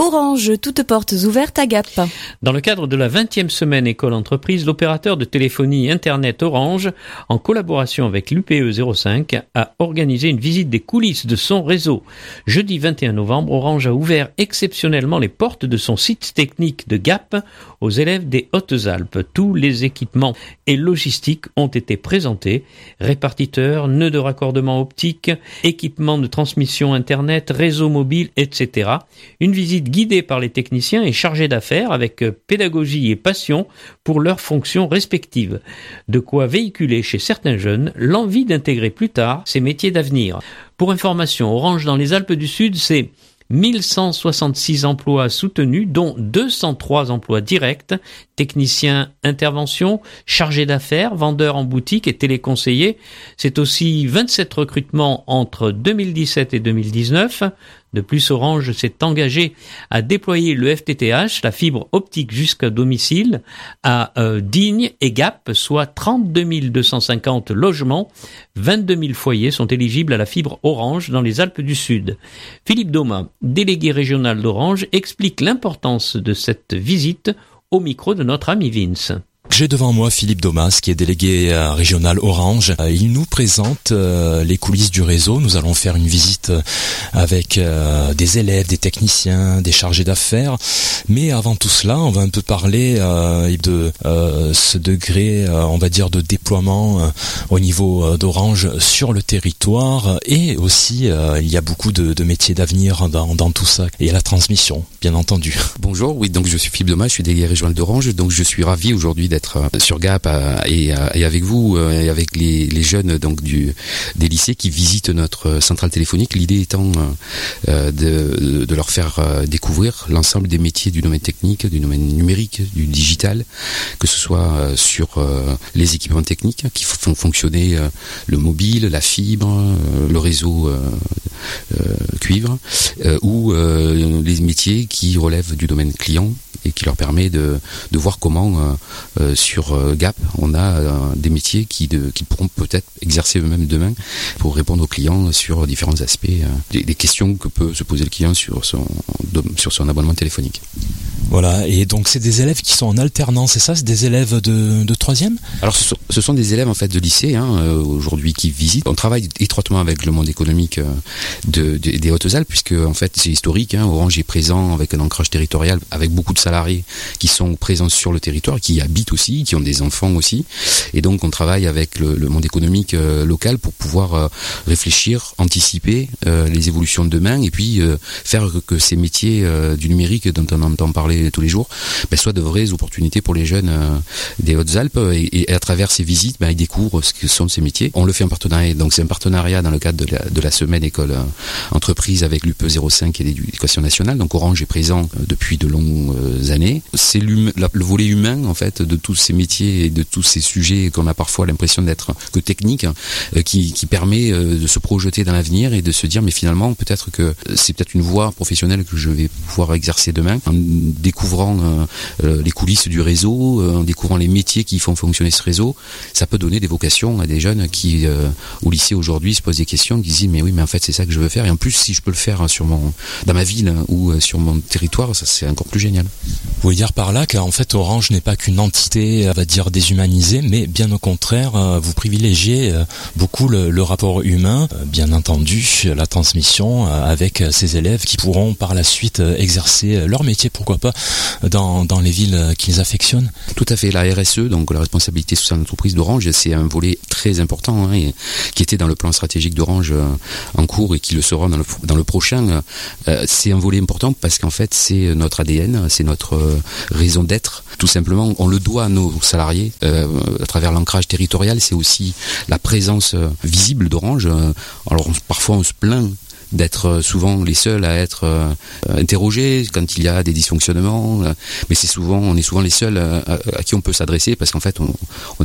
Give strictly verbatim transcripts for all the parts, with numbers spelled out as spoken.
Orange, toutes portes ouvertes à Gap. Dans le cadre de la vingtième semaine école-entreprise, l'opérateur de téléphonie Internet Orange, en collaboration avec l'U P E zéro cinq, a organisé une visite des coulisses de son réseau. Jeudi vingt et un novembre, Orange a ouvert exceptionnellement les portes de son site technique de Gap aux élèves des Hautes-Alpes. Tous les équipements et logistiques ont été présentés. Répartiteurs, nœuds de raccordement optique, équipements de transmission Internet, réseau mobile, et cetera. Une visite guidée par les techniciens et chargée d'affaires avec pédagogie et passion pour leurs fonctions respectives. De quoi véhiculer chez certains jeunes l'envie d'intégrer plus tard ces métiers d'avenir. Pour information, Orange dans les Alpes du Sud, c'est mille cent soixante-six emplois soutenus, dont deux cent trois emplois directs, techniciens intervention, chargés d'affaires, vendeurs en boutique et téléconseillers. C'est aussi vingt-sept recrutements entre deux mille dix-sept et deux mille dix-neuf. De plus, Orange s'est engagé à déployer le F T T H, la fibre optique jusqu'à domicile, à euh, Digne et Gap, soit trente-deux mille deux cent cinquante logements. vingt-deux mille foyers sont éligibles à la fibre Orange dans les Alpes du Sud. Philippe Daumas, délégué régional d'Orange, explique l'importance de cette visite au micro de notre ami Vince. J'ai devant moi Philippe Daumas, qui est délégué euh, régional Orange. Euh, il nous présente euh, les coulisses du réseau. Nous allons faire une visite avec euh, des élèves, des techniciens, des chargés d'affaires. Mais avant tout cela, on va un peu parler euh, de euh, ce degré, euh, on va dire, de déploiement euh, au niveau euh, d'Orange sur le territoire. Et aussi, euh, il y a beaucoup de, de métiers d'avenir dans, dans tout ça. Et la transmission, bien entendu. Bonjour, oui, donc je suis Philippe Daumas, je suis délégué régional d'Orange. Donc je suis ravi aujourd'hui d'être sur Gap et, et avec vous et avec les, les jeunes donc du des lycées qui visitent notre centrale téléphonique. L'idée étant euh, de, de leur faire découvrir l'ensemble des métiers du domaine technique, du domaine numérique, du digital, que ce soit sur euh, les équipements techniques qui font fonctionner euh, le mobile, la fibre, euh, le réseau euh, euh, cuivre, euh, ou euh, les métiers qui relèvent du domaine client et qui leur permet de, de voir comment euh, euh, sur euh, Gap on a euh, des métiers qui, de, qui pourront peut-être exercer eux-mêmes demain pour répondre aux clients sur différents aspects, euh, des, des questions que peut se poser le client sur son, sur son abonnement téléphonique. Voilà, et donc c'est des élèves qui sont en alternance, c'est ça? C'est des élèves de, de troisième? Alors ce sont, ce sont des élèves en fait de lycée hein, euh, aujourd'hui qui visitent. On travaille étroitement avec le monde économique euh, de, de, des Hautes-Alpes puisque en fait c'est historique. Hein, Orange est présent avec un ancrage territorial, avec beaucoup de salariés qui sont présents sur le territoire, qui habitent aussi, qui ont des enfants aussi. Et donc on travaille avec le, le monde économique euh, local pour pouvoir euh, réfléchir, anticiper euh, les évolutions de demain et puis euh, faire que, que ces métiers euh, du numérique dont on entend parler tous les jours, ben, soit de vraies opportunités pour les jeunes euh, des Hautes-Alpes et, et à travers ces visites, ben, ils découvrent ce que sont ces métiers. On le fait en partenariat, donc c'est un partenariat dans le cadre de la, de la semaine école euh, entreprise avec l'U P E zéro cinq et l'éducation nationale. Donc Orange est présent euh, depuis de longues euh, années. C'est la, le volet humain en fait de tous ces métiers et de tous ces sujets qu'on a parfois l'impression d'être que technique, euh, qui, qui permet euh, de se projeter dans l'avenir et de se dire mais finalement peut-être que c'est peut-être une voie professionnelle que je vais pouvoir exercer demain en découvrant euh, euh, les coulisses du réseau, euh, en découvrant les métiers qui font fonctionner ce réseau. Ça peut donner des vocations à des jeunes qui euh, au lycée aujourd'hui se posent des questions, qui disent mais oui mais en fait c'est ça que je veux faire et en plus si je peux le faire sur mon dans ma ville ou euh, sur mon territoire, ça c'est encore plus génial. Vous voulez dire par là qu'en fait Orange n'est pas qu'une entité, on va dire déshumanisée, mais bien au contraire euh, vous privilégiez euh, beaucoup le, le rapport humain, euh, bien entendu la transmission euh, avec ces élèves qui pourront par la suite euh, exercer leur métier, pourquoi pas dans, dans les villes qu'ils affectionnent. Tout à fait, la R S E, donc la responsabilité sociale d'entreprise d'Orange, c'est un volet très important hein, et, qui était dans le plan stratégique d'Orange euh, en cours et qui le sera dans le, dans le prochain. Euh, c'est un volet important parce qu'en fait c'est notre A D N, c'est notre euh, raison d'être. Tout simplement, on le doit à nos salariés euh, à travers l'ancrage territorial, c'est aussi la présence euh, visible d'Orange. Alors parfois on se plaint d'être souvent les seuls à être euh, interrogés quand il y a des dysfonctionnements, euh, mais c'est souvent, on est souvent les seuls à, à, à qui on peut s'adresser parce qu'en fait on, on est les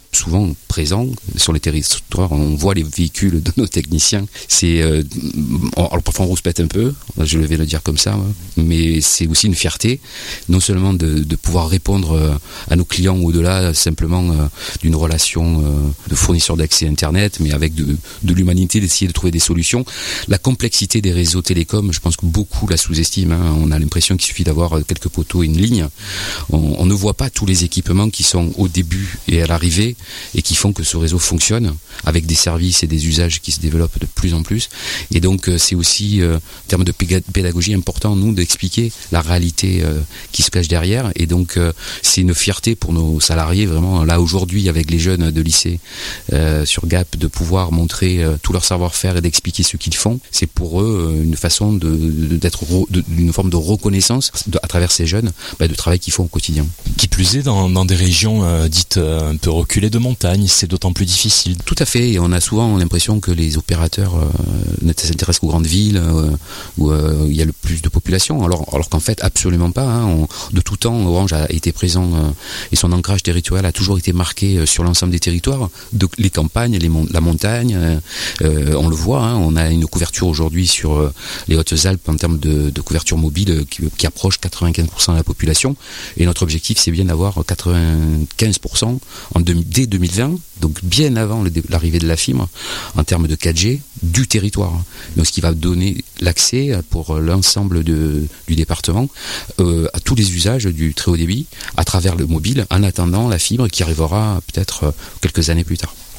souvent présents sur les territoires. On voit les véhicules de nos techniciens. C'est, euh, alors parfois on rouspète un peu, je vais le dire comme ça, mais c'est aussi une fierté, non seulement de, de pouvoir répondre à nos clients au-delà simplement euh, d'une relation euh, de fournisseur d'accès Internet, mais avec de, de l'humanité, d'essayer de trouver des solutions. La complexité des réseaux télécoms, je pense que beaucoup la sous-estiment. Hein. On a l'impression qu'il suffit d'avoir quelques poteaux et une ligne. On, on ne voit pas tous les équipements qui sont au début et à l'arrivée et qui font que ce réseau fonctionne avec des services et des usages qui se développent de plus en plus. Et donc c'est aussi, euh, en termes de pédagogie, important, nous, d'expliquer la réalité euh, qui se cache derrière. Et donc euh, c'est une fierté pour nos salariés, vraiment, là aujourd'hui, avec les jeunes de lycée euh, sur Gap, de pouvoir montrer euh, tout leur savoir-faire et d'expliquer ce qu'ils font. C'est pour eux euh, une façon de, de, d'être re, de, d'une forme de reconnaissance de, à travers ces jeunes, bah, de travail qu'ils font au quotidien. Qui plus est, dans, dans des régions euh, dites euh, un peu reculées de montagne, c'est d'autant plus difficile. Tout à fait, et on a souvent l'impression que les opérateurs euh, ne s'intéressent qu'aux grandes villes euh, où euh, il y a le plus de population, alors, alors qu'en fait absolument pas. Hein. On, de tout temps, Orange a été présent euh, et son ancrage territorial a toujours été marqué euh, sur l'ensemble des territoires, de, les campagnes, les mon- la montagne, euh, euh, on le voit, hein, on a une couverture aujourd'hui sur euh, les Hautes-Alpes en termes de, de couverture mobile euh, qui, qui approche quatre-vingt-quinze pour cent de la population, et notre objectif c'est bien d'avoir quatre-vingt-quinze pour cent en de, dès deux mille vingt, donc bien avant le, l'arrivée de la fibre en termes de quatre G du territoire, donc ce qui va donner l'accès pour l'ensemble de, du département euh, à tous les usages du très haut débit à travers le mobile, en attendant la fibre qui arrivera peut-être quelques années plus tard.